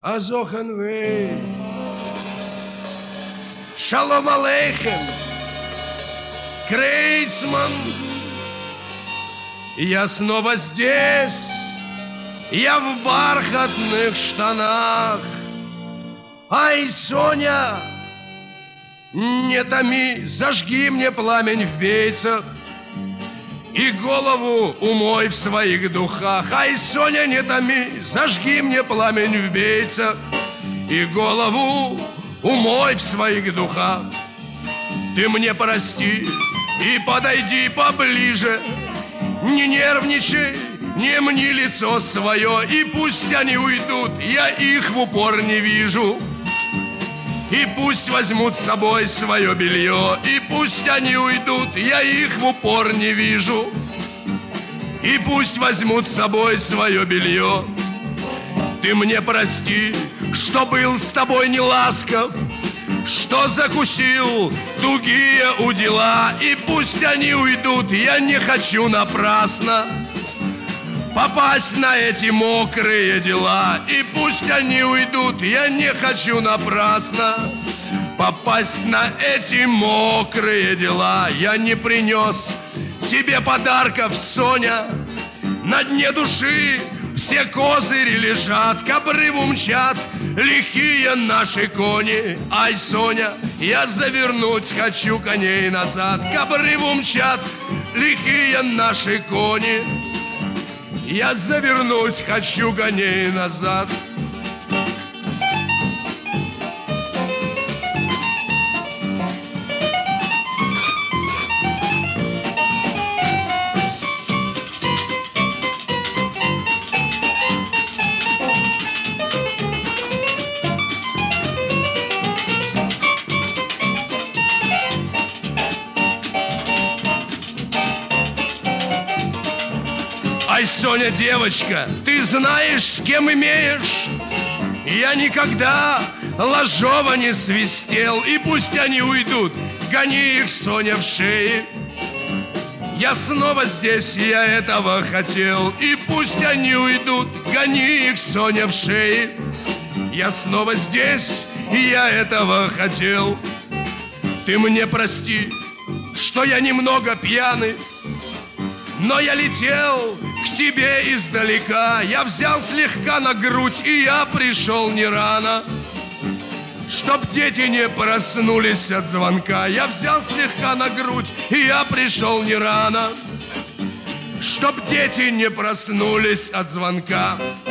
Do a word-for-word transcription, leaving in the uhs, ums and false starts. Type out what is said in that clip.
Азоханвей. Шалом алейхем. Крейцман. Я снова здесь. Я в бархатных штанах. Ай, Соня, не томи, зажги мне пламень в бейцах и голову умой в своих духах. Ай, Соня, не томи, зажги мне пламень в бейцах и голову умой в своих духах. Ты мне прости и подойди поближе, не нервничай, не мни лицо свое, и пусть они уйдут, я их в упор не вижу. И пусть возьмут с собой свое белье, и пусть они уйдут, я их в упор не вижу. И пусть возьмут с собой свое белье. Ты мне прости, что был с тобой не ласков, что закусил тугие удила, и пусть они уйдут, я не хочу напрасно попасть на эти мокрые дела. И пусть они уйдут, я не хочу напрасно попасть на эти мокрые дела. Я не принес тебе подарков, Соня, на дне души все козыри лежат, к обрыву мчат лихие наши кони. Ай, Соня, я завернуть хочу коней назад, к обрыву мчат лихие наши кони. Я завернуть хочу коней назад. Ай, Соня, девочка, ты знаешь, с кем имеешь? Я никогда ложова не свистел, и пусть они уйдут, гони их, Соня, в шее. Я снова здесь, я этого хотел, и пусть они уйдут, гони их, Соня, в шее. Я снова здесь, и я этого хотел. Ты мне прости, что я немного пьяный, но я летел к тебе издалека. Я взял слегка на грудь, и я пришел не рано, чтоб дети не проснулись от звонка. Я взял слегка на грудь, и я пришел не рано, чтоб дети не проснулись от звонка.